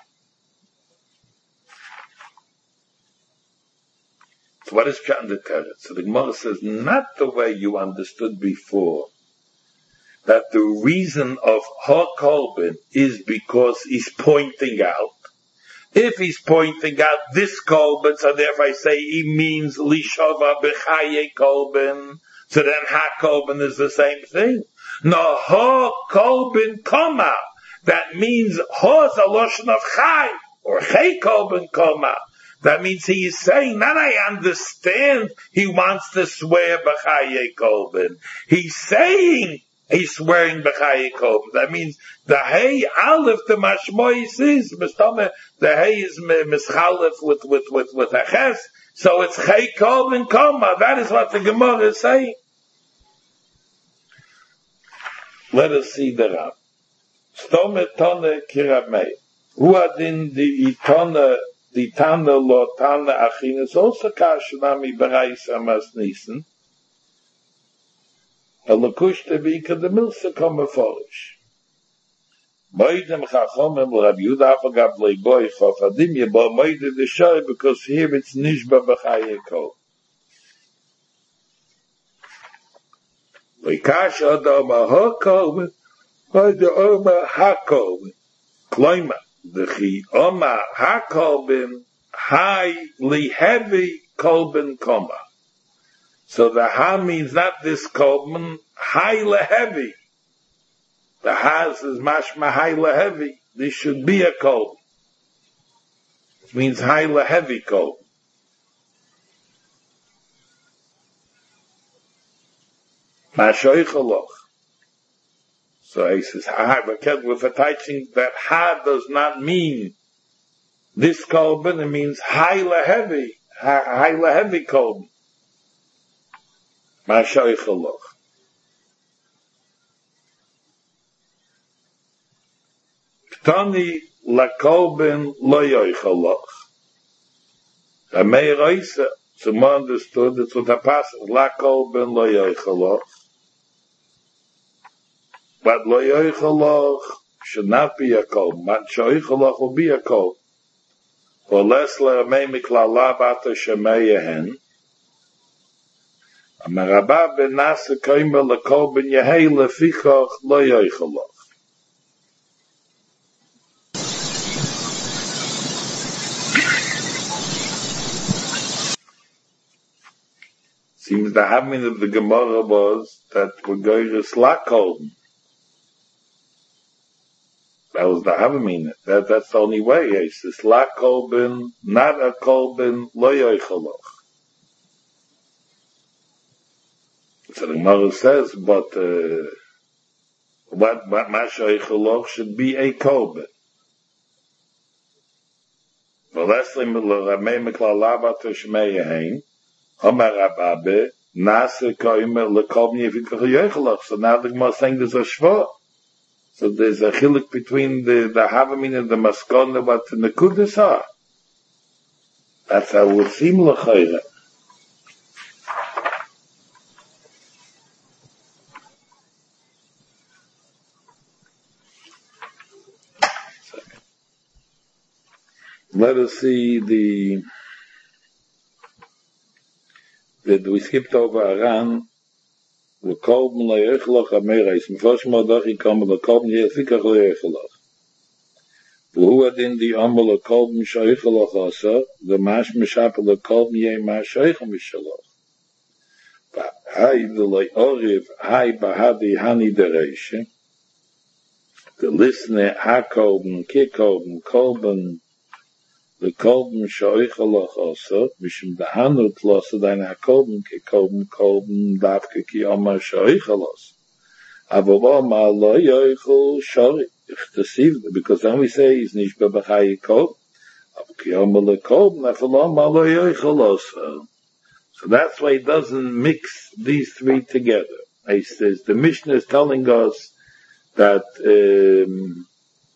So what is Pshat the Teretz? So the Gemara says, not the way you understood before, that the reason of Ha Kolben is because he's pointing out. If he's pointing out this Kolben, so therefore I say he means Lishova B'Chaye Kolben, so then Ha Kolben is the same thing. No, Ha Kolben Koma. That means Ha is a lotion of Chai, or Chai Kolben Koma. That means he is saying, not I understand he wants to swear B'chaye Kolben. He's saying He's swearing b'chayi kolben. That means the hey aleph the mashmois is mistama. The hey is mischalef with with with with a ches. So it's hey kolben koma. That is what the Gemara is saying. Let us see the Rab. Stome tone kiramei. Who adin the itone the tane lo tane achin is also kashnami bereis amas nisen. A lakush te bika the milsa come folish. Moidem chachomem l'Rab Yehuda afagab leiboy chof adim yebo moide the shoy because here it's nishba b'chaye kol. Leikash adama hakol moide oma hakol kloima the chi oma hakolbin hai li heavy kolbin koma. So the ha means not this kolben, high lehevi. The has is mashma high lehevi. This should be a kolben. It means high lehevi kolben. Mashoichaloch. So he says, ha, but with a teaching that ha does not mean this kolben, it means high lehevi, high lehevi kolben. Mashoichaloch. Tani lakolben lo yoichaloch. The Meiraisa, someone understood it's what the passage lakolben lo yoichaloch. But lo yoichaloch should not be a kolben. But shoichaloch will be a kolben. For less le'amei miklala bata shemeyehen. Amarabah ben nasa koima lakolben yehei lefichach lo yoichaloch. Seems the having of the Gemara was that we're going to slack kolben. That was the having. That that's the only way. It's the slack kolben, not a kolben, lo yoichaloch. So the Gemara says, but uh, what what mashoichaloch should be a kolben. Well, that's the Ramei Miklalava to Shmei Omar Ababe, Nase Koime, Lekobni, Yoichalach. So now the Gemara is saying there's a shva. So there's a chiluk between the, the Havamin and the Maskon, what the Nekudas are. That's how it would seem l'chayra. Let us see the that we skipped over Aran, the kolben lo yoichalach amerais, mefashim odach yikom the kolben yefikach lo yoichalach. V'hu adin di omer lo kolben shoichalach asa, the mash mishapel lo kolben yeh mash shoichel mishalach. Hai the lo oriv, hai bahadi hani dereishe, the listener ha kolben, ki kolben, kolben, the kolben shoichalach also, mishum dahanut los adain ha-kolben ke kolben kolben davke ki omar shoichalos. Avolo ma lo yoichel shori. Because then we say he's nishba b'chayi kolben. Av ki omar le kolben, avolo ma lo yoichelos. So that's why he doesn't mix these three together. He says, the Mishnah is telling us that, um,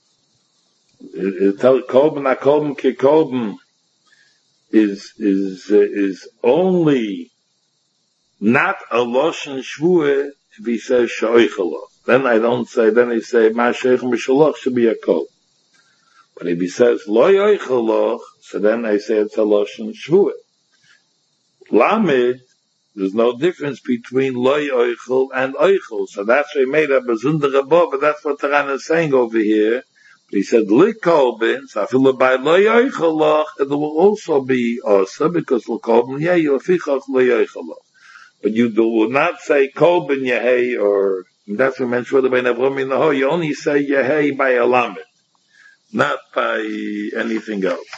kolben a kolben ke kolben is is uh, is only not a loshen shvua if he says shoichalach. Then I don't say. Then I say ma sheich mishalach should be a kolben. But if he says lo yoichalach, so then I say it's a loshen shvua. Lamed, there's no difference between lo yoichel and oichel. So that's why he made a bezundere bo. But that's what the Ran is saying over here. He said, Likolbin, so I feel by lo yoichalach, it will also be also, because Likolbin, yeah, you afichach lo yoichalach. But you do not say kolbin yehei, or, that's what we mentioned by Avram in the Ho, you only say yehei by a lamed, not by anything else.